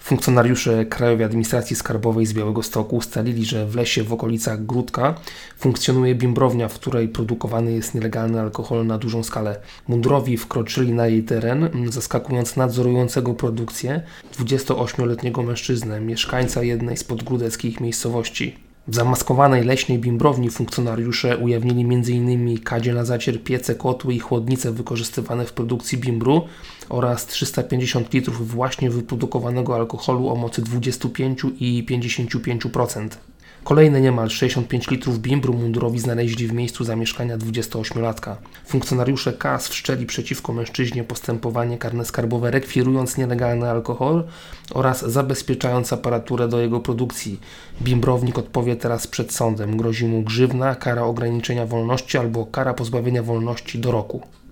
Funkcjonariusze Krajowej Administracji Skarbowej z Białegostoku ustalili, że w lesie w okolicach Gródka funkcjonuje bimbrownia, w której produkowany jest nielegalny alkohol na dużą skalę. Mundurowi wkroczyli na jej teren, zaskakując nadzorującego produkcję 28-letniego mężczyznę, mieszkańca jednej z podgródeckich miejscowości. W zamaskowanej leśnej bimbrowni funkcjonariusze ujawnili m.in. kadzie na zacier, piece, kotły i chłodnice wykorzystywane w produkcji bimbru oraz 350 litrów właśnie wyprodukowanego alkoholu o mocy 25 i 55%. Kolejne niemal 65 litrów bimbru mundurowi znaleźli w miejscu zamieszkania 28-latka. Funkcjonariusze KAS wszczęli przeciwko mężczyźnie postępowanie karne skarbowe, rekwirując nielegalny alkohol oraz zabezpieczając aparaturę do jego produkcji. Bimbrownik odpowie teraz przed sądem. Grozi mu grzywna, kara ograniczenia wolności albo kara pozbawienia wolności do roku.